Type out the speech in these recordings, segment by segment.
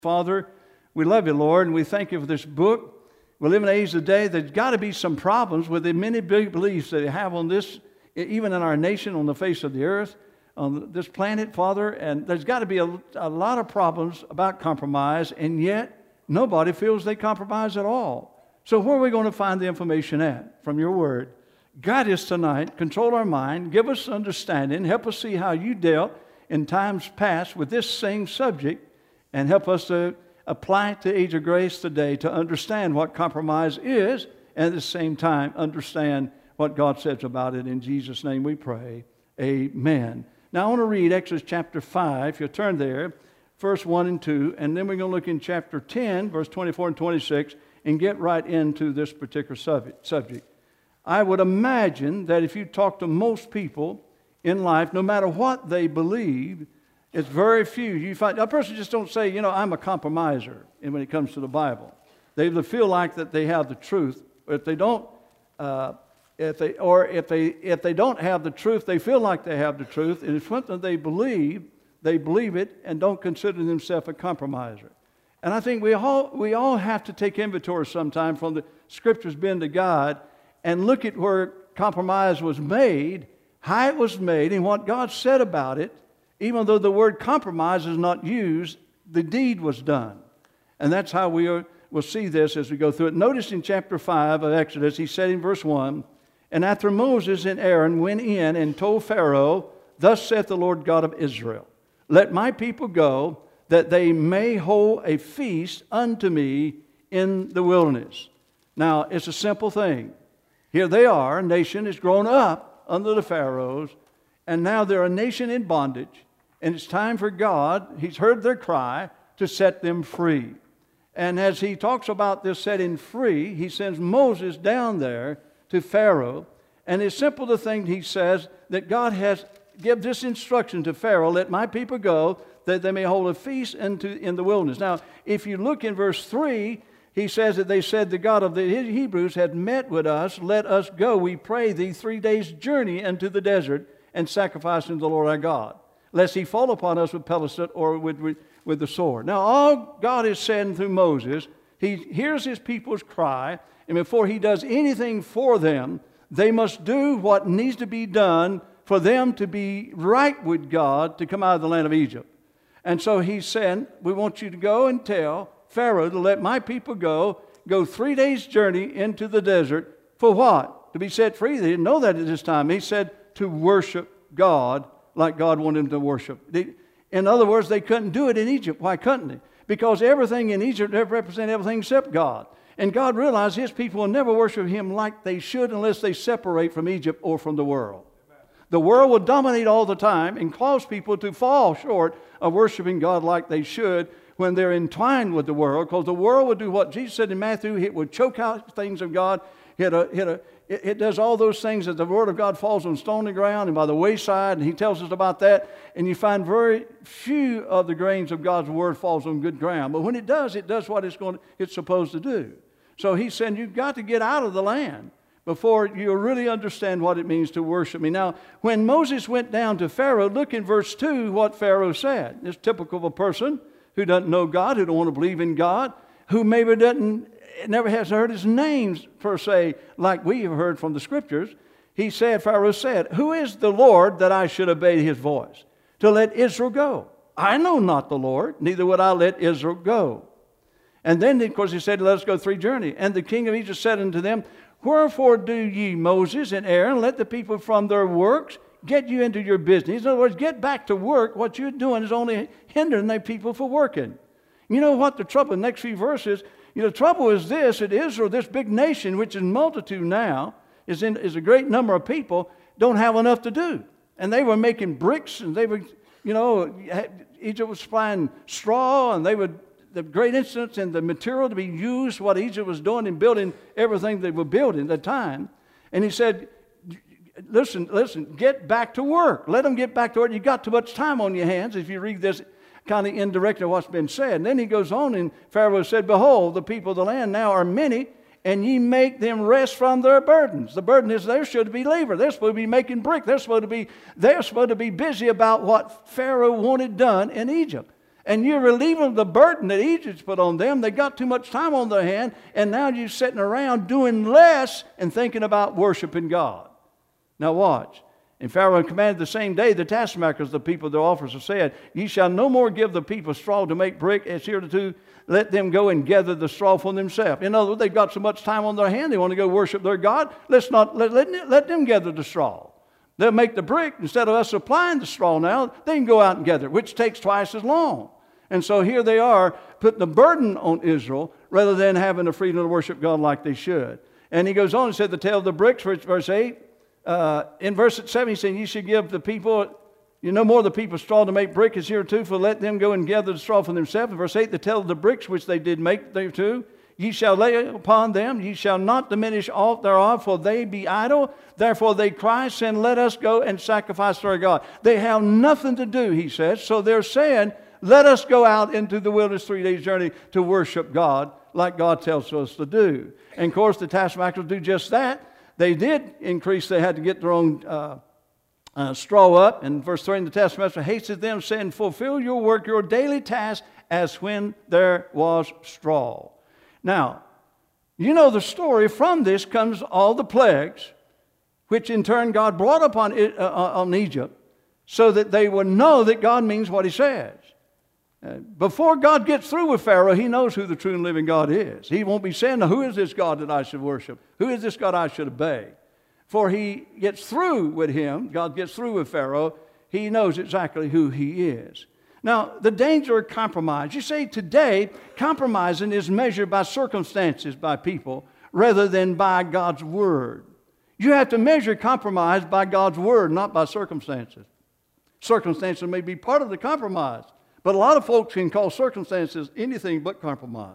Father, we love you, Lord, and we thank you for this book. We live in an age today, there's got to be some problems with the many big beliefs that they have on this, even in our nation, on the face of the earth, on this planet, Father. And there's got to be a lot of problems about compromise, and yet nobody feels they compromise at all. So where are we going to find the information at? From your word. Guide us tonight, control our mind, give us understanding, help us see how you dealt in times past with this same subject, and help us to apply it to Age of Grace today to understand what compromise is, and at the same time understand what God says about it. In Jesus' name we pray. Amen. Now I want to read Exodus chapter 5. If you'll turn there, verse 1 and 2, and then we're going to look in chapter 10, verse 24 and 26, and get right into this particular subject. I would imagine that if you talk to most people in life, no matter what they believe, it's very few. You find a person just don't say, I'm a compromiser. And when it comes to the Bible, they feel like that they have the truth. If they don't, if they don't have the truth, they feel like they have the truth. And it's something they believe it, and don't consider themselves a compromiser. And I think we all have to take inventory sometime from the Scriptures being to God and look at where compromise was made, how it was made, and what God said about it. Even though the word compromise is not used, the deed was done. And that's how we'll see this as we go through it. Notice in chapter 5 of Exodus, he said in verse 1, "And after Moses and Aaron went in and told Pharaoh, Thus saith the Lord God of Israel, Let my people go, that they may hold a feast unto me in the wilderness." Now, it's a simple thing. Here they are, a nation has grown up under the Pharaohs, and now they're a nation in bondage. And it's time for God, He's heard their cry, to set them free. And as He talks about this setting free, He sends Moses down there to Pharaoh. And it's simple the thing He says, that God has given this instruction to Pharaoh, "Let my people go, that they may hold a feast in the wilderness." Now, if you look in verse 3, he says that they said, "The God of the Hebrews had met with us. Let us go, we pray thee, 3 days' journey into the desert, and sacrifice unto the Lord our God, lest He fall upon us with pestilence or with the sword." Now, all God is saying through Moses, He hears His people's cry, and before He does anything for them, they must do what needs to be done for them to be right with God to come out of the land of Egypt. And so He's saying, we want you to go and tell Pharaoh to let my people go 3 days' journey into the desert. For what? To be set free. They didn't know that at this time. He said to worship God like God wanted them to worship. In other words, they couldn't do it in Egypt. Why couldn't they? Because everything in Egypt represented everything except God. And God realized His people will never worship Him like they should unless they separate from Egypt or from the world. The world will dominate all the time and cause people to fall short of worshiping God like they should when they're entwined with the world, because the world will do what Jesus said in Matthew. It would choke out things of God. It does all those things that the Word of God falls on stony ground and by the wayside, and He tells us about that. And you find very few of the grains of God's Word falls on good ground. But when it does what it's supposed to do. So He's saying you've got to get out of the land before you really understand what it means to worship me. Now, when Moses went down to Pharaoh, look in verse 2 what Pharaoh said. It's typical of a person who doesn't know God, who don't want to believe in God, who maybe never has heard His names per se like we have heard from the Scriptures. Pharaoh said, "Who is the Lord that I should obey His voice to let Israel go? I know not the Lord, neither would I let Israel go." And then, of course, He said, "Let us go 3 journey." And the king of Egypt said unto them, "Wherefore do ye, Moses and Aaron, let the people from their works get you into your business?" In other words, get back to work. What you're doing is only hindering the people from working. You know what the trouble, the next few verses, the trouble is this, that Israel, this big nation, which is multitude now, is a great number of people, don't have enough to do. And they were making bricks, and they were, Egypt was supplying straw, and the great instance in the material to be used, what Egypt was doing in building everything they were building at the time. And He said, listen, get back to work. Let them get back to work. You've got too much time on your hands if you read this kind of indirectly what's been said. And then he goes on, and Pharaoh said, "Behold, the people of the land now are many, and ye make them rest from their burdens." The burden is they're supposed to be labor. They're supposed to be making brick. They're supposed to be busy about what Pharaoh wanted done in Egypt. And you're relieving the burden that Egypt's put on them. They got too much time on their hand, and now you're sitting around doing less and thinking about worshiping God. Now watch. And Pharaoh commanded the same day the taskmakers, the people, the officers, said, Ye shall no more give the people straw to make brick as heretofore. Let them go and gather the straw for themselves. In other words, they've got so much time on their hand, they want to go worship their God. Let them gather the straw. They'll make the brick. Instead of us supplying the straw now, they can go out and gather it, which takes twice as long. And so here they are putting the burden on Israel rather than having the freedom to worship God like they should. And he goes on and said, the tale of the bricks, verse 8. In verse 7, he said, Ye should give the people, no more the people straw to make brick as heretofore, let them go and gather the straw for themselves. In verse 8, the tale of the bricks which they did make thereto, ye shall lay upon them, ye shall not diminish aught thereof, for they be idle. Therefore they cry, saying, Let us go and sacrifice to our God. They have nothing to do, he says. So they're saying, let us go out into the wilderness 3 days journey to worship God like God tells us to do. And of course the taskmakers do just that. They did increase, they had to get their own straw up. And verse 3, the taskmaster hasted them, saying, Fulfill your work, your daily task, as when there was straw. Now, you know the story. From this comes all the plagues, which in turn God brought upon Egypt, so that they would know that God means what he says. Before God gets through with Pharaoh, he knows who the true and living God is. He won't be saying, who is this God that I should worship? Who is this God I should obey? For he gets through with him, God gets through with Pharaoh, he knows exactly who he is. Now, the danger of compromise. You see, today, compromising is measured by circumstances, by people, rather than by God's Word. You have to measure compromise by God's Word, not by circumstances. Circumstances may be part of the compromise, but a lot of folks can call circumstances anything but compromise.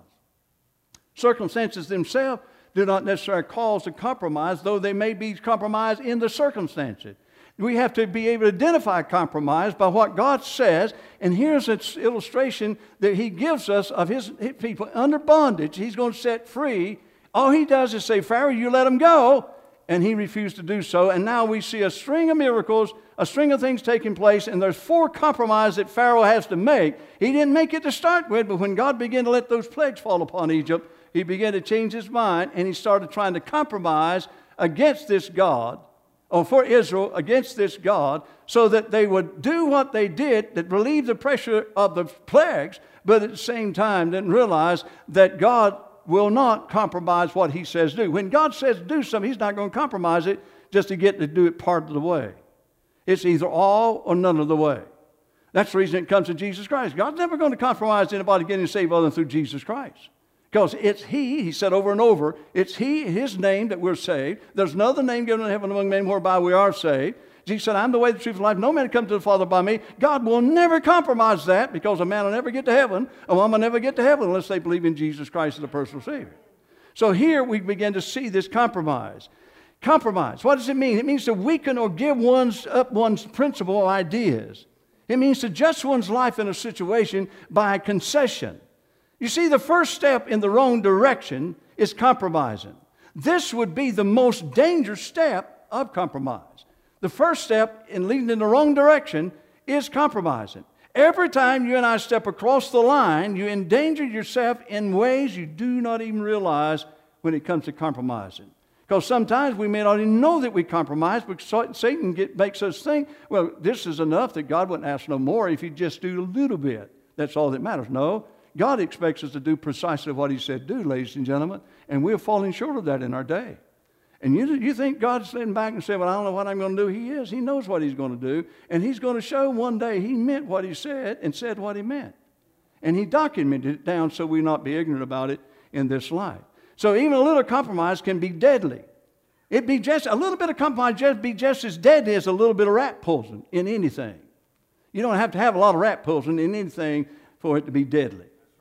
Circumstances themselves do not necessarily cause a compromise, though they may be compromised in the circumstances. We have to be able to identify compromise by what God says, and here's an illustration that he gives us of his people under bondage. He's going to set free. All he does is say, Pharaoh, you let them go, and he refused to do so. And now we see a string of miracles, a string of things taking place, and there's 4 compromises that Pharaoh has to make. He didn't make it to start with, but when God began to let those plagues fall upon Egypt, he began to change his mind, and he started trying to compromise against this God, or for Israel against this God, so that they would do what they did that relieved the pressure of the plagues, but at the same time didn't realize that God will not compromise what he says do. When God says do something, he's not going to compromise it just to get to do it part of the way. It's either all or none of the way. That's the reason it comes to Jesus Christ. God's never going to compromise anybody getting saved other than through Jesus Christ. Because it's he said over and over, it's his name that we're saved. There's no other name given in heaven among men whereby we are saved. Jesus said, I'm the way, the truth, and life. No man comes to the Father by me. God will never compromise that, because a man will never get to heaven. A woman will never get to heaven unless they believe in Jesus Christ as a personal Savior. So here we begin to see this compromise. Compromise, what does it mean? It means to weaken or give up one's principle or ideas. It means to adjust one's life in a situation by concession. You see, the first step in the wrong direction is compromising. This would be the most dangerous step of compromise. The first step in leading in the wrong direction is compromising. Every time you and I step across the line, you endanger yourself in ways you do not even realize when it comes to compromising. Because sometimes we may not even know that we compromise, because Satan makes us think, well, this is enough that God wouldn't ask no more if you just do a little bit. That's all that matters. No, God expects us to do precisely what he said do, ladies and gentlemen, and we're falling short of that in our day. And you think God's sitting back and saying, well, I don't know what I'm going to do. He is. He knows what he's going to do. And he's going to show one day he meant what he said and said what he meant. And he documented it down so we not be ignorant about it in this life. So even a little compromise can be deadly. It'd be just a little bit of compromise be just as deadly as a little bit of rat poison in anything. You don't have to have a lot of rat poison in anything for it to be deadly.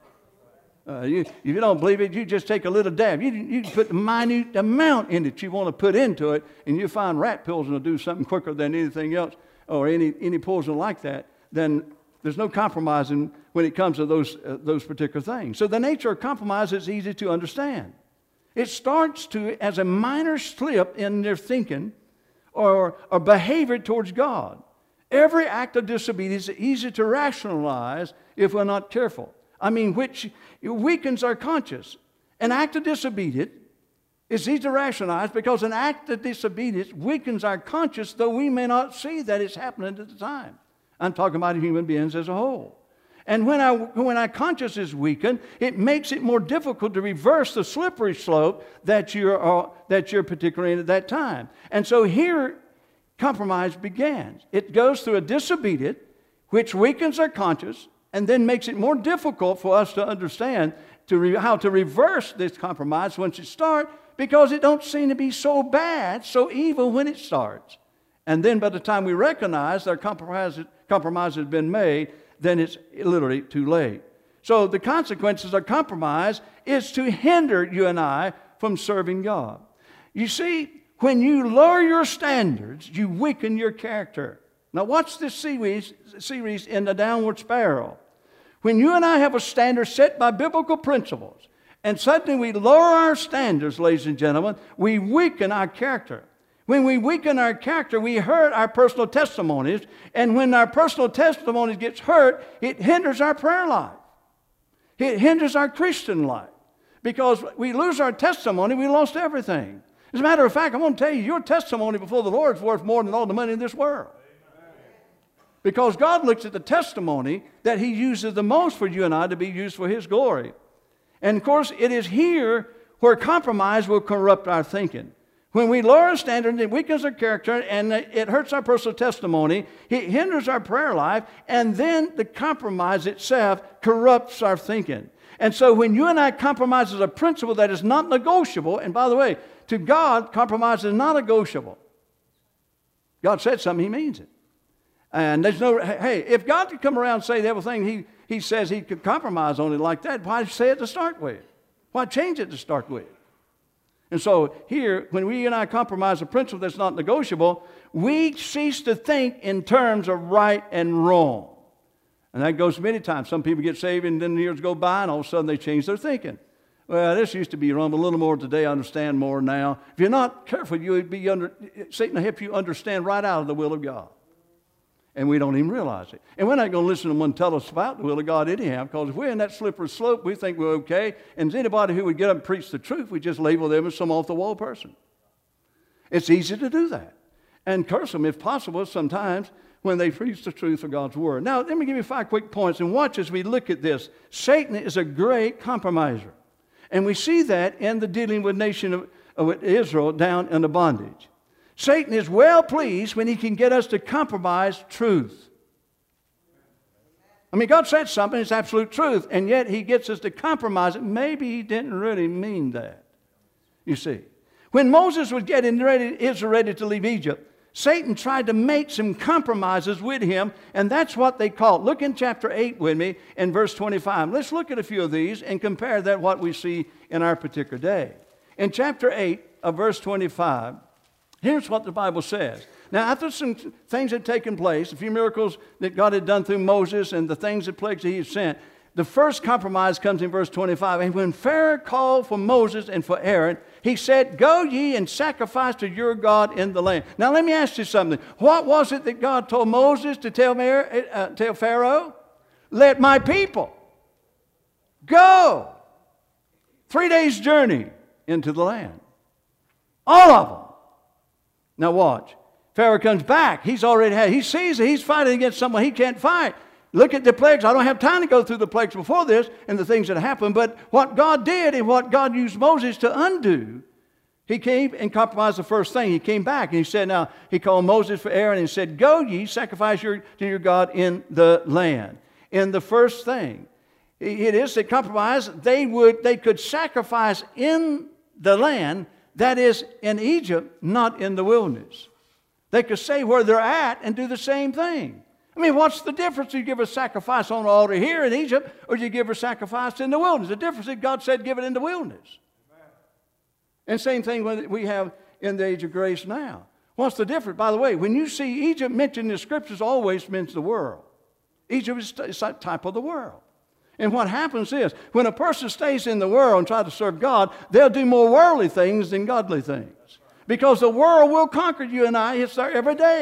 If you don't believe it, you just take a little dab. You put the minute amount in it you want to put into it, and you find rat poison will do something quicker than anything else, or any poison like that. Then there's no compromising when it comes to those particular things. So the nature of compromise is easy to understand. It starts as a minor slip in their thinking or behavior towards God. Every act of disobedience is easy to rationalize if we're not careful. Which weakens our conscience. An act of disobedience is easy to rationalize because an act of disobedience weakens our conscience, though we may not see that it's happening at the time. I'm talking about human beings as a whole. And when our conscience is weakened, it makes it more difficult to reverse the slippery slope that you're particularly in at that time. And so here, compromise begins. It goes through a disobedience, which weakens our conscience, and then makes it more difficult for us to understand how to reverse this compromise once it starts, because it don't seem to be so bad, so evil when it starts. And then by the time we recognize our compromise has been made, then it's literally too late. So the consequences of compromise is to hinder you and I from serving God. You see, when you lower your standards, you weaken your character. Now watch this series in The Downward Spiral. When you and I have a standard set by biblical principles, and suddenly we lower our standards, ladies and gentlemen, we weaken our character. When we weaken our character, we hurt our personal testimonies. And when our personal testimonies gets hurt, it hinders our prayer life. It hinders our Christian life. Because we lose our testimony, we lost everything. As a matter of fact, I'm going to tell you, your testimony before the Lord is worth more than all the money in this world. Because God looks at the testimony that He uses the most for you and I to be used for His glory. And of course, it is here where compromise will corrupt our thinking. When we lower our standard, it weakens our character and it hurts our personal testimony. It hinders our prayer life, and then the compromise itself corrupts our thinking. And so when you and I compromise as a principle that is not negotiable, and by the way, to God, compromise is not negotiable. God said something, He means it. And there's no, hey, if God could come around and say everything He says He could compromise on it like that, why say it to start with? Why change it to start with? And so here, when we and I compromise a principle that's not negotiable, we cease to think in terms of right and wrong. And that goes many times. Some people get saved and then years go by and all of a sudden they change their thinking. Well, this used to be wrong, but a little more today. I understand more now. If you're not careful, Satan will help you understand right out of the will of God. And we don't even realize it. And we're not going to listen to one tell us about the will of God anyhow, because if we're in that slippery slope, we think we're okay. And anybody who would get up and preach the truth, we just label them as some off-the-wall person. It's easy to do that. And curse them, if possible, sometimes when they preach the truth of God's Word. Now, let me give you 5 quick points, and watch as we look at this. Satan is a great compromiser. And we see that in the dealing with the nation of Israel down in the bondage. Satan is well pleased when he can get us to compromise truth. God said something, it's absolute truth, and yet he gets us to compromise it. Maybe he didn't really mean that. You see, when Moses was getting Israel ready to leave Egypt, Satan tried to make some compromises with him, and that's what they called. Look in chapter 8 with me in verse 25. Let's look at a few of these and compare that what we see in our particular day. In chapter 8 of verse 25, here's what the Bible says. Now, after some things had taken place, a few miracles that God had done through Moses and the things that plagues that He had sent, the first compromise comes in verse 25. And when Pharaoh called for Moses and for Aaron, he said, "Go ye and sacrifice to your God in the land." Now, let me ask you something. What was it that God told Moses to tell Pharaoh? Let my people go. 3 days' journey into the land. All of them. Now watch. Pharaoh comes back. He sees that he's fighting against someone he can't fight. Look at the plagues. I don't have time to go through the plagues before this and the things that happened, but what God did and what God used Moses to undo, He came and compromised the first thing. He came back and He said, now, He called Moses for Aaron and said, "Go ye, sacrifice to your God in the land." In the first thing, it is that compromise, they could sacrifice in the land, that is, in Egypt, not in the wilderness. They could stay where they're at and do the same thing. What's the difference? You give a sacrifice on the altar here in Egypt, or you give a sacrifice in the wilderness? The difference is God said give it in the wilderness. Amen. And same thing we have in the age of grace now. What's the difference? By the way, when you see Egypt mentioned in the Scriptures, always means the world. Egypt is a type of the world. And what happens is, when a person stays in the world and tries to serve God, they'll do more worldly things than godly things. Because the world will conquer you and I. It's there every day,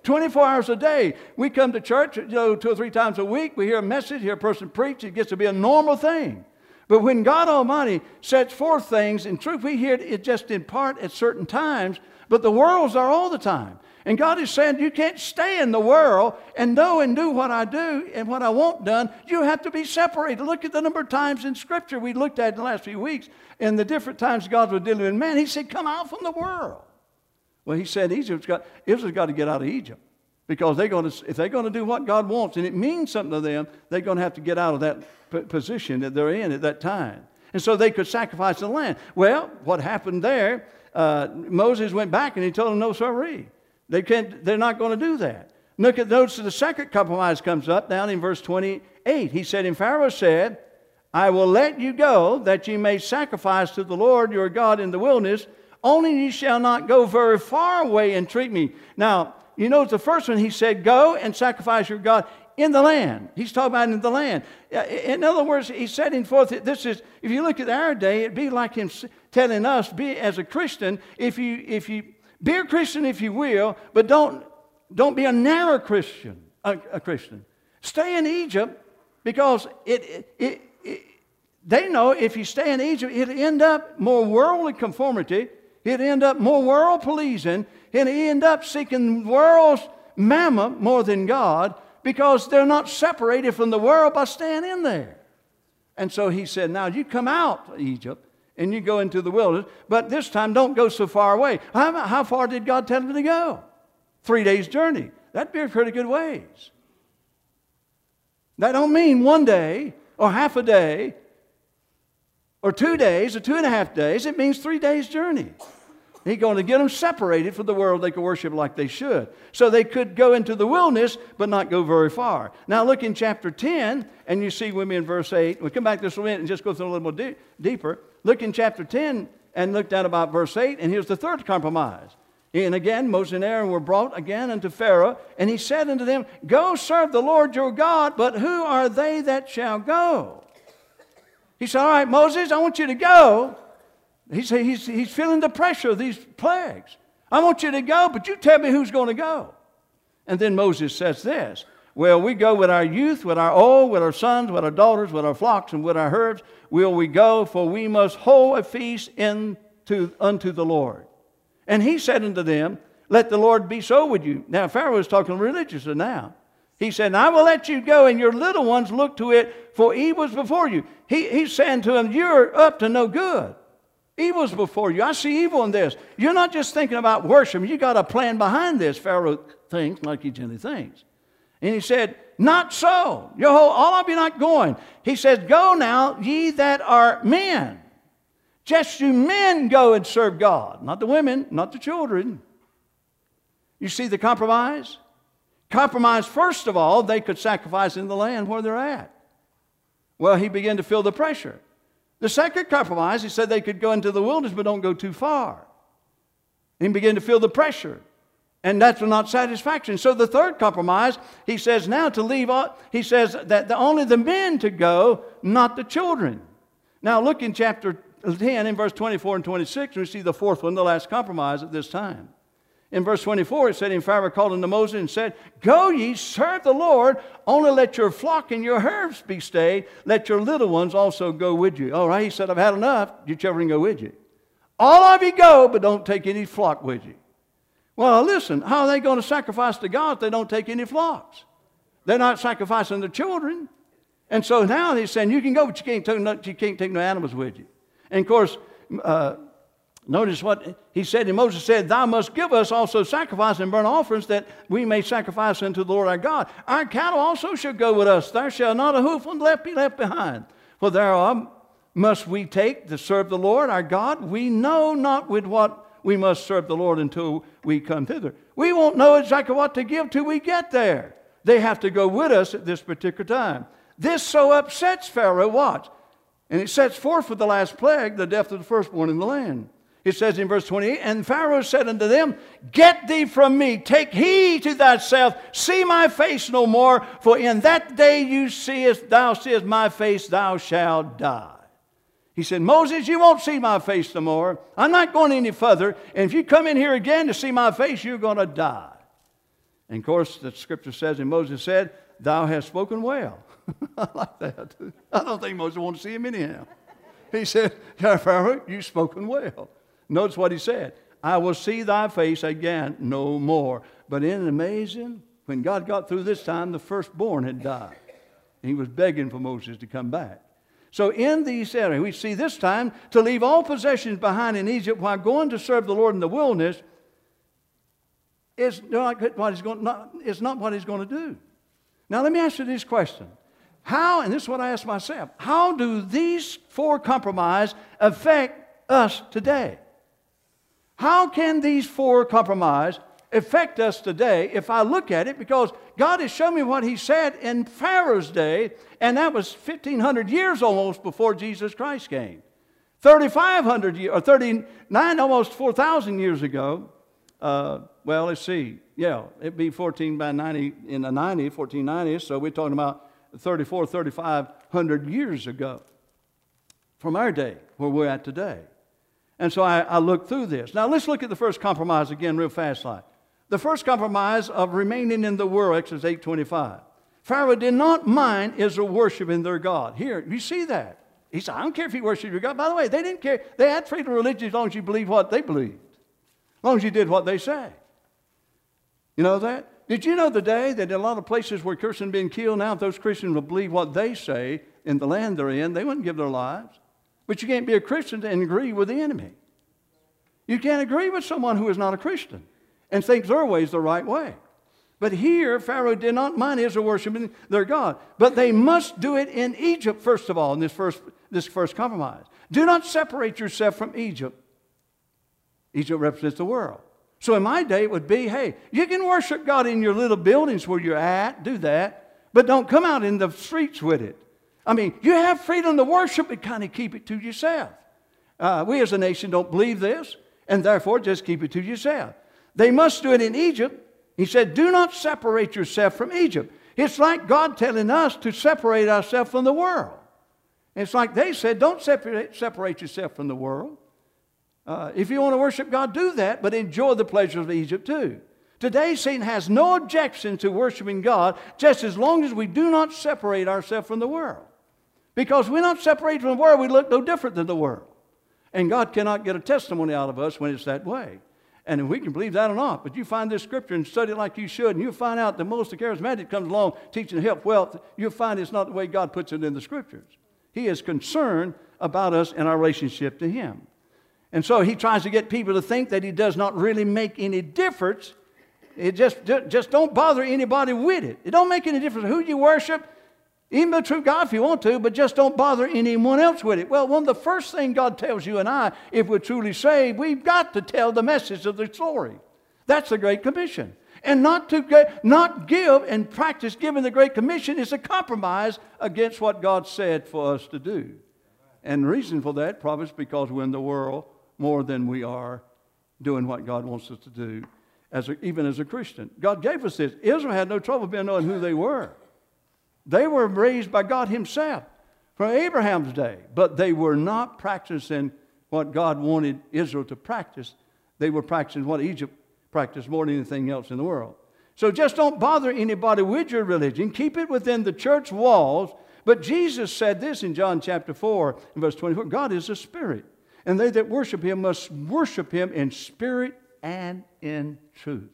24 hours a day. We come to church, 2 or 3 times a week. We hear a message, hear a person preach. It gets to be a normal thing. But when God Almighty sets forth things, in truth, we hear it just in part at certain times, but the world's are all the time. And God is saying, you can't stay in the world and know and do what I do and what I want done. You have to be separated. Look at the number of times in Scripture we looked at in the last few weeks and the different times God was dealing with man. He said, come out from the world. Well, he said Israel's got to get out of Egypt because if they're going to do what God wants and it means something to them, they're going to have to get out of that position that they're in at that time. And so they could sacrifice the land. Well, what happened there, Moses went back and he told them, no, sirree. They're not going to do that. Notice the second compromise comes up down in verse 28. He said, and Pharaoh said, I will let you go that you may sacrifice to the Lord your God in the wilderness. Only you shall not go very far away and treat me. Now, you notice the first one, he said, go and sacrifice your God in the land. He's talking about in the land. In other words, he's setting forth, this is, if you look at our day, it'd be like him telling us, be as a Christian, if you be a Christian if you will, but don't be a narrow Christian. A Christian. Stay in Egypt because they know if you stay in Egypt, it'll end up more worldly conformity. It'll end up more world pleasing. It'll end up seeking world's mammon more than God because they're not separated from the world by staying in there. And so he said, now you come out of Egypt and you go into the wilderness, but this time don't go so far away. How far did God tell him to go? 3 days' journey. That'd be a pretty good ways. That don't mean 1 day or half a day or 2 days or 2.5 days. It means 3 days' journey. He's going to get them separated from the world they could worship like they should. So they could go into the wilderness, but not go very far. Now look in chapter 10, and you see with me in verse 8. We'll come back to this a minute and just go through a little more deeper. Look in chapter 10 and look down about verse 8, and here's the third compromise. And again, Moses and Aaron were brought again unto Pharaoh, and he said unto them, go serve the Lord your God, but who are they that shall go? He said, all right, Moses, I want you to go. He said he's feeling the pressure of these plagues. I want you to go, but you tell me who's going to go. And then Moses says this, well, we go with our youth, with our old, with our sons, with our daughters, with our flocks, and with our herds will we go, for we must hold a feast unto the Lord. And he said unto them, let the Lord be so with you. Now, Pharaoh is talking religiously now. He said, I will let you go, and your little ones look to it, for evil's before you. He's saying to them, you're up to no good. Evil's before you. I see evil in this. You're not just thinking about worship. You got a plan behind this. Pharaoh thinks like he generally thinks. And he said, not so. All of you not going. He says, go now, ye that are men. Just you men go and serve God. Not the women, not the children. You see the compromise? Compromise, first of all, they could sacrifice in the land where they're at. Well, he began to feel the pressure. The second compromise, he said they could go into the wilderness, but don't go too far. He began to feel the pressure. And that's not satisfaction. So the third compromise, he says now to leave, he says that only the men to go, not the children. Now look in chapter 10, in verse 24 and 26, we see the fourth one, the last compromise at this time. In verse 24, it said, and Pharaoh called unto Moses and said, go ye, serve the Lord, only let your flock and your herds be stayed. Let your little ones also go with you. All right, he said, I've had enough. Your children go with you. All of you go, but don't take any flock with you. Well, listen, how are they going to sacrifice to God if they don't take any flocks? They're not sacrificing their children. And so now he's saying, you can go, but you can't take no animals with you. And of course, notice what he said, and Moses said, thou must give us also sacrifice and burnt offerings that we may sacrifice unto the Lord our God. Our cattle also shall go with us. There shall not a hoof be left behind. For thereof must we take to serve the Lord our God. We know not with what we must serve the Lord until we come thither. We won't know exactly what to give till we get there. They have to go with us at this particular time. This so upsets Pharaoh, watch. And it sets forth for the last plague, the death of the firstborn in the land. It says in verse 28, and Pharaoh said unto them, get thee from me, take heed to thyself, see my face no more, for in that day thou seest my face, thou shalt die. He said, Moses, you won't see my face no more. I'm not going any further, and if you come in here again to see my face, you're going to die. And of course, the scripture says, and Moses said, thou hast spoken well. I like that. I don't think Moses wanted to see him anyhow. He said, Pharaoh, you've spoken well. Notice what he said. I will see thy face again no more. But isn't it amazing? When God got through this time, the firstborn had died. He was begging for Moses to come back. So in these areas, we see this time to leave all possessions behind in Egypt while going to serve the Lord in the wilderness is not what he's going to do. Now let me ask you this question. How, and this is what I ask myself, how do these four compromises affect us today? How can these four compromises affect us today if I look at it? Because God has shown me what He said in Pharaoh's day, and that was 1,500 years almost before Jesus Christ came. 3,500 years, or 39, almost 4,000 years ago. Well, let's see. Yeah, it'd be 1490, so we're talking about 3,500 years ago from our day, where we're at today. And so I looked through this. Now let's look at the first compromise again real fast like. The first compromise of remaining in the world, Exodus 8:25. Pharaoh did not mind Israel worshiping their God. Here, you see that. He said, I don't care if you worship your God. By the way, they didn't care. They had freedom of religion as long as you believed what they believed. As long as you did what they say. You know that? Did you know today that in a lot of places where Christians are being killed now, if those Christians will believe what they say in the land they're in, they wouldn't give their lives. But you can't be a Christian and agree with the enemy. You can't agree with someone who is not a Christian and thinks their way is the right way. But here, Pharaoh did not mind Israel worshiping their God. But they must do it in Egypt, first of all, in this first compromise. Do not separate yourself from Egypt. Egypt represents the world. So in my day, it would be, hey, you can worship God in your little buildings where you're at, do that, but don't come out in the streets with it. I mean, you have freedom to worship, but kind of keep it to yourself. We as a nation don't believe this, and therefore just keep it to yourself. They must do it in Egypt. He said, do not separate yourself from Egypt. It's like God telling us to separate ourselves from the world. It's like they said, don't separate yourself from the world. If you want to worship God, do that, but enjoy the pleasures of Egypt too. Today, Satan has no objection to worshiping God just as long as we do not separate ourselves from the world. Because we're not separated from the world, we look no different than the world. And God cannot get a testimony out of us when it's that way. And we can believe that or not, but you find this scripture and study it like you should, and you'll find out that most of the charismatic comes along teaching health, wealth, you'll find it's not the way God puts it in the scriptures. He is concerned about us and our relationship to Him. And so He tries to get people to think that He does not really make any difference. It just don't bother anybody with it. It don't make any difference who you worship, even the true God if you want to, but just don't bother anyone else with it. Well, one of the first things God tells you and I, if we're truly saved, we've got to tell the message of the story. That's the Great Commission. And not give and practice giving the Great Commission is a compromise against what God said for us to do. And the reason for that, probably, is because we're in the world more than we are doing what God wants us to do, even as a Christian. God gave us this. Israel had no trouble being knowing who they were. They were raised by God Himself from Abraham's day, but they were not practicing what God wanted Israel to practice. They were practicing what Egypt practiced more than anything else in the world. So just don't bother anybody with your religion. Keep it within the church walls. But Jesus said this in John chapter 4, in verse 24, God is a spirit, and they that worship Him must worship Him in spirit and in truth.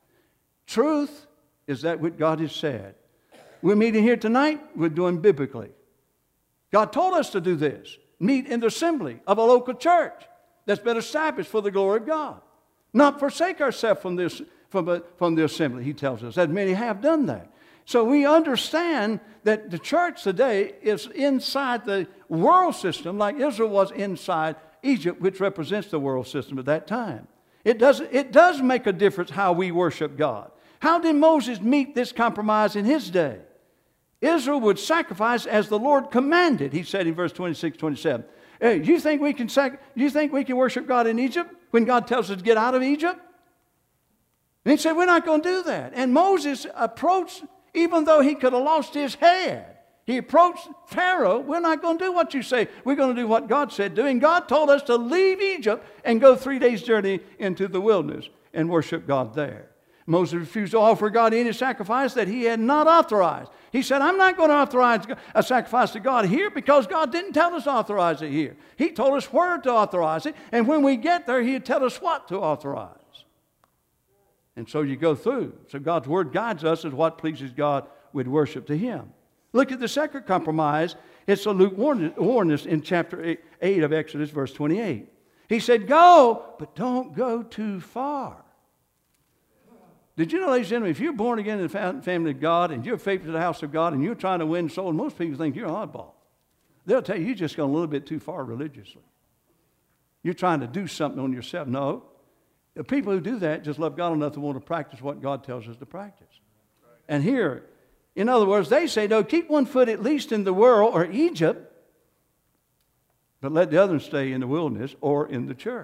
Truth is that what God has said. We're meeting here tonight, we're doing biblically. God told us to do this. Meet in the assembly of a local church that's been established for the glory of God. Not forsake ourselves from the assembly, He tells us, as many have done that. So we understand that the church today is inside the world system like Israel was inside Egypt, which represents the world system at that time. It does make a difference how we worship God. How did Moses meet this compromise in his day? Israel would sacrifice as the Lord commanded, he said in verse 26, 27. Hey, do you think we can worship God in Egypt when God tells us to get out of Egypt? And he said, we're not going to do that. And Moses approached, even though he could have lost his head, he approached Pharaoh, we're not going to do what you say. We're going to do what God said do. And God told us to leave Egypt and go 3 days' journey into the wilderness and worship God there. Moses refused to offer God any sacrifice that he had not authorized. He said, I'm not going to authorize a sacrifice to God here because God didn't tell us to authorize it here. He told us where to authorize it, and when we get there, he'd tell us what to authorize. And so you go through. So God's Word guides us as what pleases God with worship to Him. Look at the second compromise. It's the lukewarmness in chapter 8 of Exodus, verse 28. He said, go, but don't go too far. Did you know, ladies and gentlemen, if you're born again in the family of God and you're faithful to the house of God and you're trying to win souls, most people think you're an oddball. They'll tell you you're just going a little bit too far religiously. You're trying to do something on yourself. No. The people who do that just love God enough to want to practice what God tells us to practice. And here, in other words, they say, no, keep one foot at least in the world or Egypt, but let the other stay in the wilderness or in the church.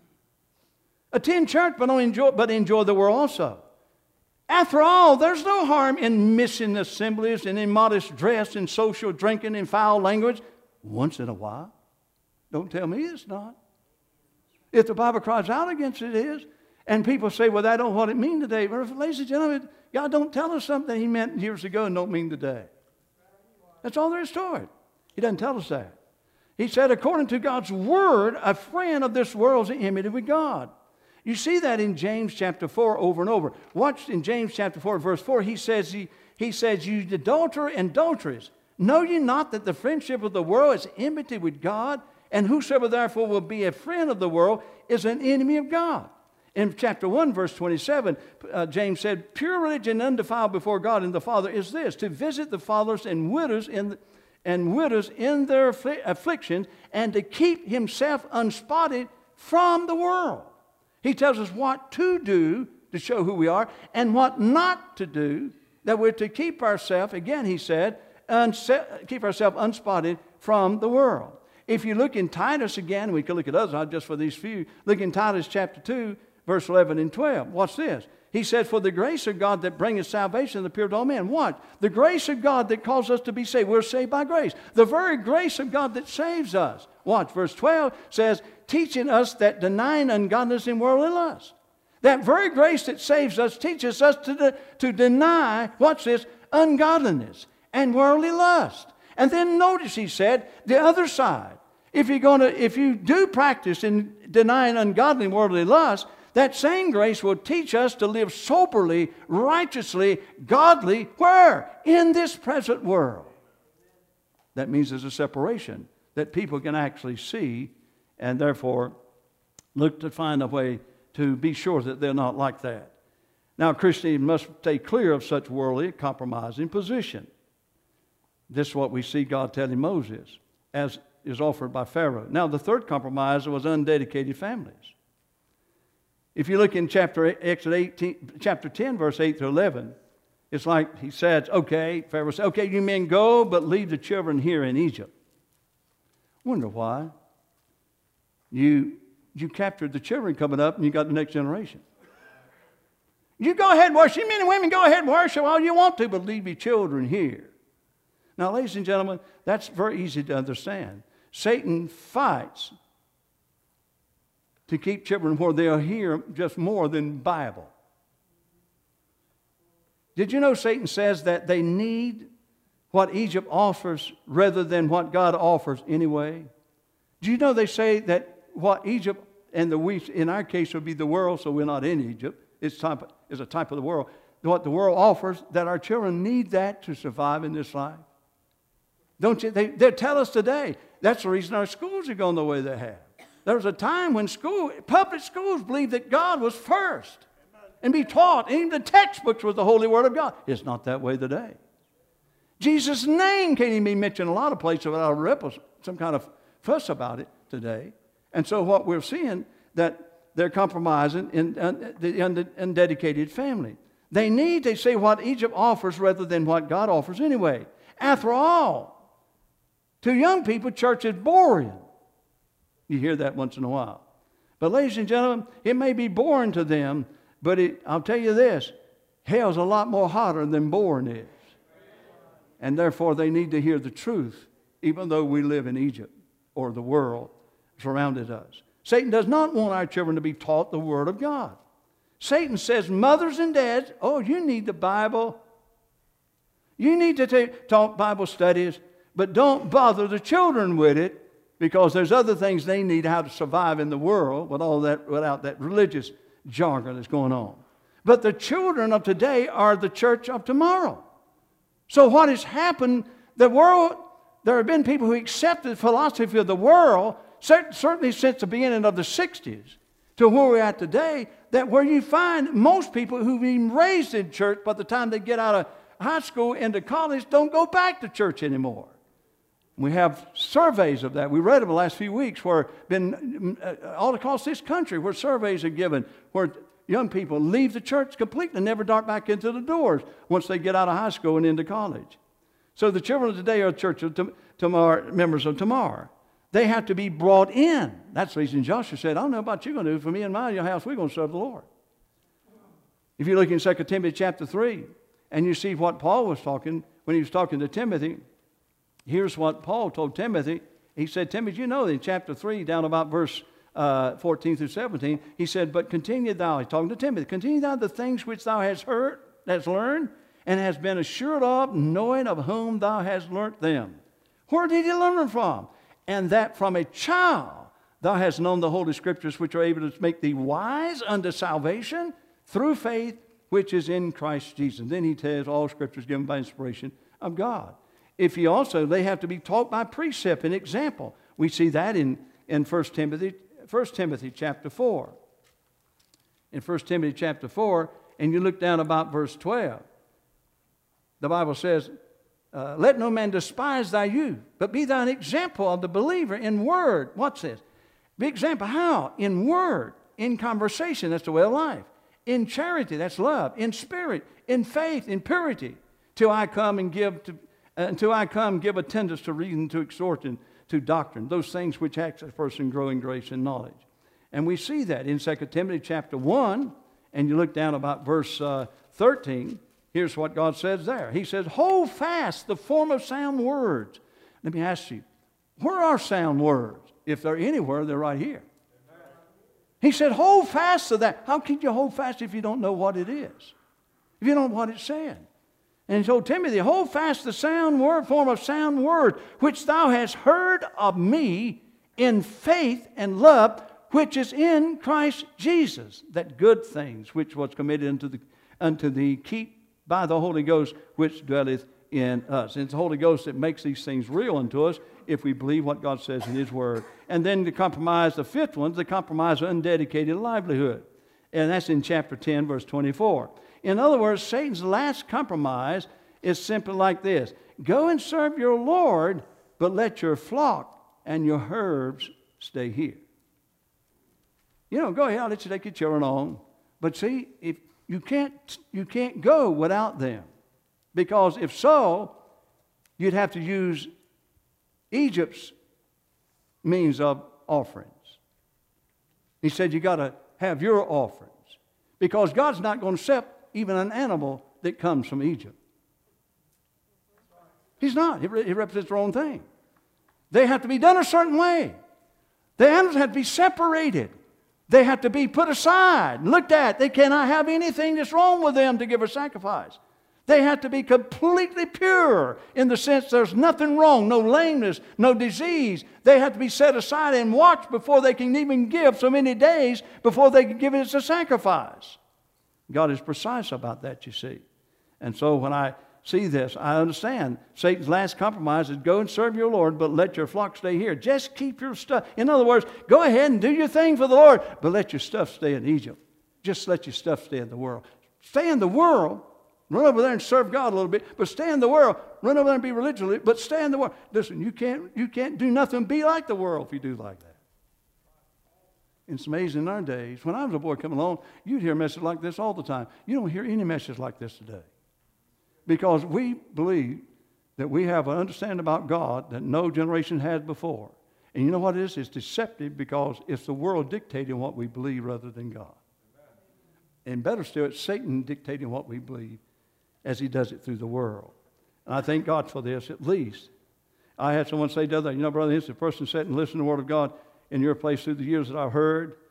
Attend church, but enjoy the world also. After all, there's no harm in missing assemblies and immodest dress and social drinking and foul language once in a while. Don't tell me it's not. If the Bible cries out against it, it is. And people say, well, that don't what it means today. But ladies and gentlemen, God don't tell us something He meant years ago and don't mean today. That's all there is to it. He doesn't tell us that. He said, according to God's Word, a friend of this world is enmity with God. You see that in James chapter 4 over and over. Watch in James chapter 4, verse 4. He says, you adulterer and adulteress, know ye not that the friendship of the world is enmity with God? And whosoever therefore will be a friend of the world is an enemy of God. In chapter 1, verse 27, James said, pure religion undefiled before God and the Father is this, to visit the fatherless and widows in their afflictions, and to keep himself unspotted from the world. He tells us what to do to show who we are and what not to do, that we're to keep ourselves, again he said, keep ourselves unspotted from the world. If you look in Titus again, we can look at others, not just for these few. Look in Titus chapter 2, verse 11 and 12. Watch this. He said, for the grace of God that bringeth salvation appeared to all men. What? The grace of God that calls us to be saved. We're saved by grace. The very grace of God that saves us. Watch, verse 12 says, teaching us that denying ungodliness and worldly lust. That very grace that saves us teaches us to deny, watch this, ungodliness and worldly lust. And then notice he said, the other side. If you do practice in denying ungodly and worldly lust, that same grace will teach us to live soberly, righteously, godly, where? In this present world. That means there's a separation that people can actually see and therefore look to find a way to be sure that they're not like that. Now, Christians must stay clear of such worldly, compromising position. This is what we see God telling Moses, as is offered by Pharaoh. Now, the third compromise was undedicated families. If you look in chapter 10, verse 8 through 11, it's like he says, okay, Pharaoh said, okay, you men go, but leave the children here in Egypt. Wonder why. You captured the children coming up and you got the next generation. You go ahead and worship. You men and women, go ahead and worship all you want to, but leave your children here. Now, ladies and gentlemen, that's very easy to understand. Satan fights to keep children where they are here just more than Bible. Did you know Satan says that they need what Egypt offers rather than what God offers anyway? Do you know they say that what Egypt and in our case would be the world, so we're not in Egypt. It's a type of the world. What the world offers, that our children need that to survive in this life. Don't you? They tell us today, that's the reason our schools are going the way they have. There was a time when public schools believed that God was first and be taught. And even the textbooks was the Holy Word of God. It's not that way today. Jesus' name can't even be mentioned in a lot of places without some kind of fuss about it today. And so what we're seeing, that they're compromising in the undedicated family. They say what Egypt offers rather than what God offers anyway. After all, to young people, church is boring. You hear that once in a while. But ladies and gentlemen, it may be boring to them, but I'll tell you this, hell's a lot more hotter than boring is. And therefore they need to hear the truth, even though we live in Egypt or the world surrounded us. Satan does not want our children to be taught the Word of God. Satan says, mothers and dads, oh, you need the Bible. You need to talk Bible studies, but don't bother the children with it, because there's other things they need how to survive in the world without that religious jargon that's going on. But the children of today are the church of tomorrow. So what has happened, the world, there have been people who accepted the philosophy of the world, certainly since the beginning of the 60s, to where we're at today, that where you find most people who've been raised in church, by the time they get out of high school into college, don't go back to church anymore. We have surveys of that. We read them the last few weeks where been all across this country where surveys are given where young people leave the church completely and never dart back into the doors once they get out of high school and into college. So the children of today are church of tomorrow, members of tomorrow. They have to be brought in. That's the reason Joshua said, I don't know about you going to do. For me and your house, we're going to serve the Lord. If you look in 2 Timothy chapter 3 and you see what Paul was talking when he was talking to Timothy, here's what Paul told Timothy. He said, Timothy, you know in chapter 3, down about verse 14 through 17, he said, but continue thou, he's talking to Timothy, continue thou the things which thou hast heard, hast learned, and hast been assured of, knowing of whom thou hast learnt them. Where did he learn them from? And that from a child thou hast known the Holy Scriptures, which are able to make thee wise unto salvation through faith which is in Christ Jesus. Then he tells all Scriptures given by inspiration of God. If he also, they have to be taught by precept and example. We see that in 1 Timothy chapter 4. In 1 Timothy chapter 4, and you look down about verse 12, the Bible says, let no man despise thy youth, but be thou an example of the believer in word. What's this? Be example. How? In word, in conversation, that's the way of life. In charity, that's love. In spirit, in faith, in purity. Till I come and give attendance to reason, to exhort, and to doctrine. Those things which act as a person grow in grace and knowledge. And we see that in 2 Timothy chapter 1, and you look down about verse 13. Here's what God says there. He says, hold fast the form of sound words. Let me ask you, where are sound words? If they're anywhere, they're right here. Amen. He said, hold fast to that. How can you hold fast if you don't know what it is? If you don't know what it's saying? And he told Timothy, hold fast the sound word, form of sound word, which thou hast heard of me in faith and love, which is in Christ Jesus, that good things which was committed unto thee keep by the Holy Ghost which dwelleth in us. And it's the Holy Ghost that makes these things real unto us if we believe what God says in His Word. And then the fifth one, the compromise of undedicated livelihood. And that's in chapter 10, verse 24. In other words, Satan's last compromise is simply like this. Go and serve your Lord, but let your flock and your herds stay here. You know, go ahead, I'll let you take your children on. But see, if you can't go without them. Because if so, you'd have to use Egypt's means of offerings. He said you got to have your offerings. Because God's not going to accept even an animal that comes from Egypt. He's not. He represents their own thing. They have to be done a certain way. The animals have to be separated. They have to be put aside and looked at. They cannot have anything that's wrong with them to give a sacrifice. They have to be completely pure in the sense there's nothing wrong, no lameness, no disease. They have to be set aside and watched before they can even give, so many days before they can give it as a sacrifice. God is precise about that, you see. And so when I see this, I understand Satan's last compromise is go and serve your Lord, but let your flock stay here. Just keep your stuff. In other words, go ahead and do your thing for the Lord, but let your stuff stay in Egypt. Just let your stuff stay in the world. Stay in the world. Run over there and serve God a little bit, but stay in the world. Run over there and be religious, but stay in the world. Listen, you can't do nothing and be like the world if you do like that. It's amazing in our days. When I was a boy coming along, you'd hear messages like this all the time. You don't hear any message like this today. Because we believe that we have an understanding about God that no generation had before. And you know what it is? It's deceptive because it's the world dictating what we believe rather than God. And better still, it's Satan dictating what we believe as he does it through the world. And I thank God for this, at least. I had someone say the other day, you know, brother, this is the person sat and listened to the Word of God in your place through the years that I've heard.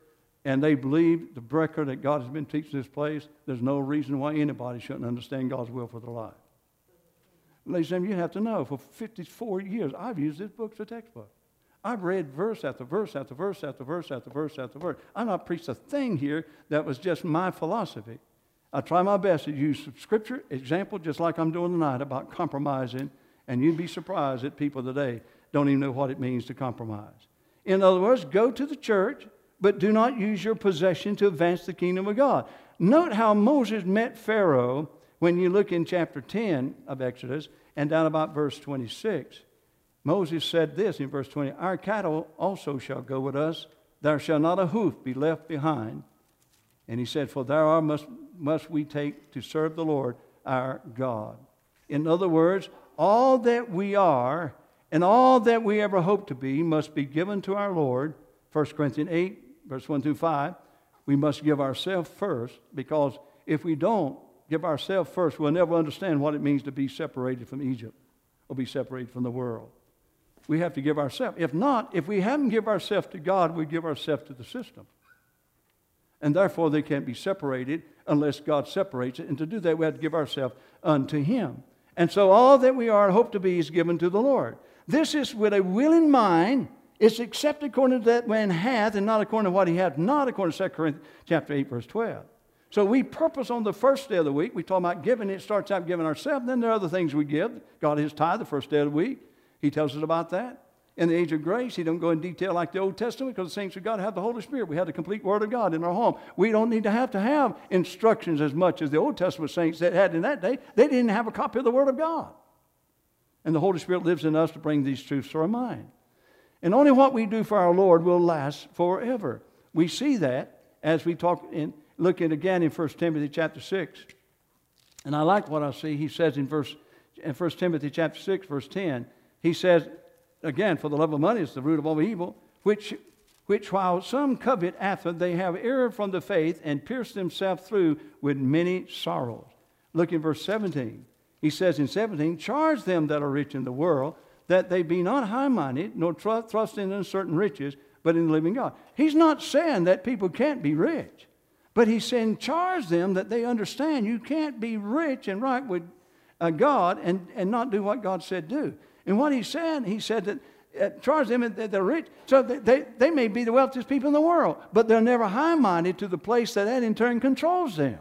and they believe the record that God has been teaching this place, there's no reason why anybody shouldn't understand God's will for their life. Ladies and gentlemen, you have to know, for 54 years, I've used this book as a textbook. I've read verse after verse after verse after verse after verse after verse. I've not preached a thing here that was just my philosophy. I try my best to use Scripture example, just like I'm doing tonight, about compromising, and you'd be surprised that people today don't even know what it means to compromise. In other words, go to the church, but do not use your possession to advance the kingdom of God. Note how Moses met Pharaoh when you look in chapter 10 of Exodus and down about verse 26. Moses said this in verse 20, "Our cattle also shall go with us. There shall not a hoof be left behind." And he said, "For there must we take to serve the Lord our God." In other words, all that we are and all that we ever hope to be must be given to our Lord. 1 Corinthians 8, verse 1 through 5. We must give ourselves first, because if we don't give ourselves first, we'll never understand what it means to be separated from Egypt or be separated from the world. We have to give ourselves. If not, if we haven't given ourselves to God, we give ourselves to the system. And therefore, they can't be separated unless God separates it. And to do that, we have to give ourselves unto Him. And so all that we are and hope to be is given to the Lord. This is with a willing mind. It's accepted according to that man hath, and not according to what he hath not, according to 2 Corinthians chapter 8, verse 12. So we purpose on the first day of the week. We talk about giving. It starts out giving ourselves. Then there are other things we give. God is tithe the first day of the week. He tells us about that. In the age of grace, He don't go in detail like the Old Testament, because the saints of God have the Holy Spirit. We have the complete Word of God in our home. We don't need to have instructions as much as the Old Testament saints that had in that day. They didn't have a copy of the Word of God. And the Holy Spirit lives in us to bring these truths to our mind. And only what we do for our Lord will last forever. We see that as we look at again in 1 Timothy chapter 6. And I like what I see. He says in 1 Timothy chapter 6, verse 10, he says, again, "For the love of money is the root of all evil, which while some covet after, they have erred from the faith and pierced themselves through with many sorrows." Look in verse 17. He says in 17, "Charge them that are rich in the world, that they be not high-minded, nor trust in uncertain riches, but in the living God." He's not saying that people can't be rich, but he's saying charge them that they understand you can't be rich and right with God and not do what God said do. And what he said that charge them that they're rich, so that they may be the wealthiest people in the world, but they're never high-minded to the place that in turn controls them.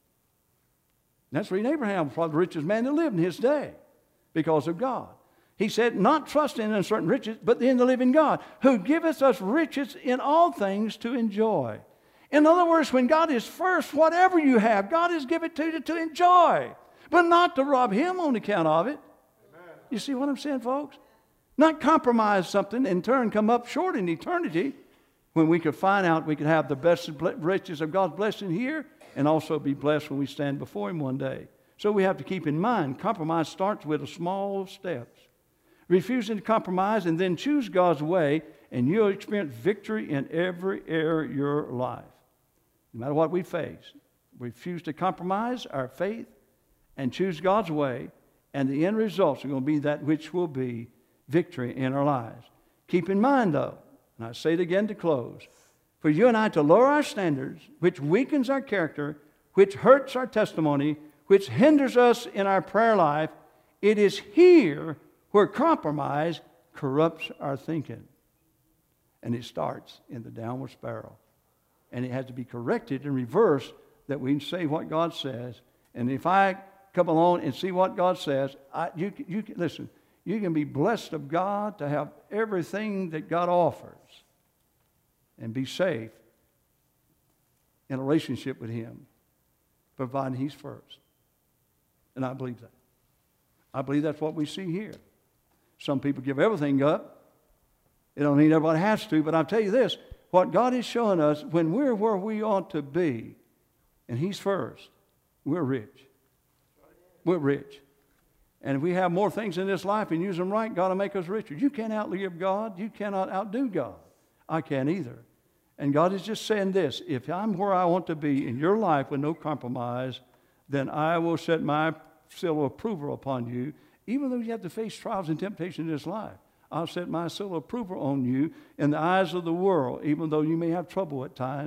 That's reading Abraham was probably the richest man that lived in his day because of God. He said, "Not trusting in uncertain riches, but in the living God, who giveth us riches in all things to enjoy." In other words, when God is first, whatever you have, God has given it to you to enjoy, but not to rob Him on account of it. Amen. You see what I'm saying, folks? Not compromise something and in turn come up short in eternity, when we could find out we could have the best riches of God's blessing here and also be blessed when we stand before Him one day. So we have to keep in mind, compromise starts with small steps. Refusing to compromise and then choose God's way, and you'll experience victory in every area of your life. No matter what we face, refuse to compromise our faith and choose God's way, and the end results are going to be that which will be victory in our lives. Keep in mind, though, and I say it again to close, for you and I to lower our standards, which weakens our character, which hurts our testimony, which hinders us in our prayer life, it is here where compromise corrupts our thinking. And it starts in the downward spiral. And it has to be corrected and reversed that we can say what God says. And if I come along and see what God says, listen, you can be blessed of God to have everything that God offers and be safe in a relationship with Him, providing He's first. And I believe that. I believe that's what we see here. Some people give everything up. It don't mean everybody has to, but I'll tell you this, what God is showing us, when we're where we ought to be, and He's first, we're rich. We're rich. And if we have more things in this life and use them right, God will make us richer. You can't outlive God. You cannot outdo God. I can't either. And God is just saying this, if I'm where I want to be in your life with no compromise, then I will set my seal of approval upon you. Even though you have to face trials and temptation in this life, I'll set my seal of approval on you in the eyes of the world, even though you may have trouble at times.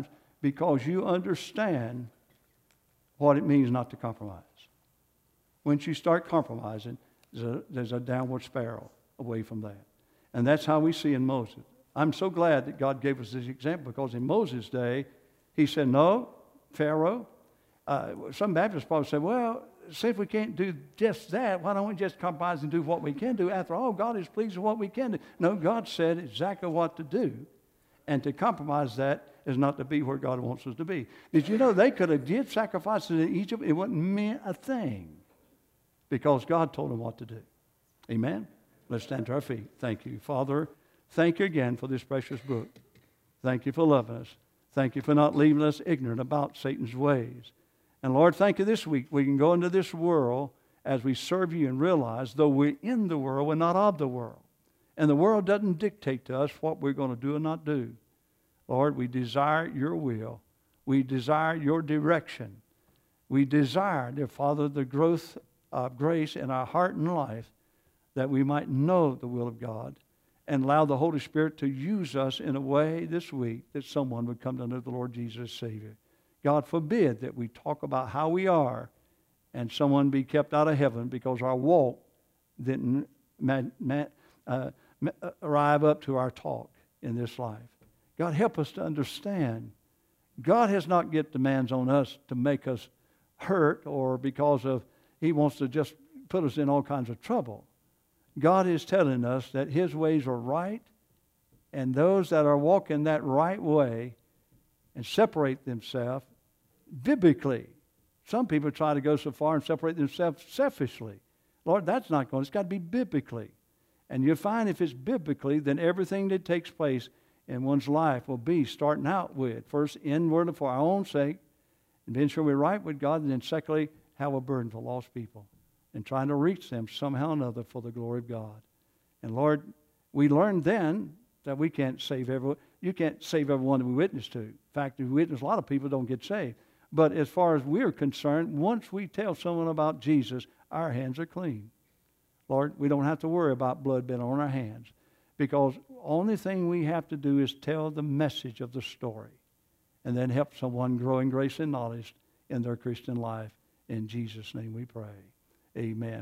because you understand what it means not to compromise. Once you start compromising, there's a downward spiral away from that. And that's how we see in Moses. I'm so glad that God gave us this example, because in Moses' day, he said, no, Pharaoh. Some Baptists probably say, well, see if we can't do just that, why don't we just compromise and do what we can do? After all, God is pleased with what we can do. No, God said exactly what to do. And to compromise that is not to be where God wants us to be. Did you know they could have did sacrifices in Egypt? It wouldn't mean a thing, because God told them what to do. Amen? Let's stand to our feet. Thank you. Father, thank you again for this precious book. Thank you for loving us. Thank you for not leaving us ignorant about Satan's ways. And Lord, thank you this week we can go into this world as we serve you and realize, though we're in the world, we're not of the world. And the world doesn't dictate to us what we're going to do or not do. Lord, we desire your will. We desire your direction. We desire, dear Father, the growth of grace in our heart and life, that we might know the will of God and allow the Holy Spirit to use us in a way this week that someone would come to know the Lord Jesus as Savior. God forbid that we talk about how we are and someone be kept out of heaven because our walk didn't arrive up to our talk in this life. God, help us to understand God has not get demands on us to make us hurt or because of He wants to just put us in all kinds of trouble. God is telling us that His ways are right, and those that are walking that right way and separate themselves biblically. Some people try to go so far and separate themselves selfishly. Lord, that's not going. It's got to be biblically. And you'll find if it's biblically, then everything that takes place in one's life will be starting out with, first, inwardly for our own sake, and being sure we're right with God, and then secondly, have a burden for lost people and trying to reach them somehow or another for the glory of God. And Lord, we learned then that we can't save everyone. You can't save everyone that we witness to. In fact, if we witness, a lot of people don't get saved. But as far as we're concerned, once we tell someone about Jesus, our hands are clean. Lord, we don't have to worry about blood being on our hands, because the only thing we have to do is tell the message of the story and then help someone grow in grace and knowledge in their Christian life. In Jesus' name we pray. Amen.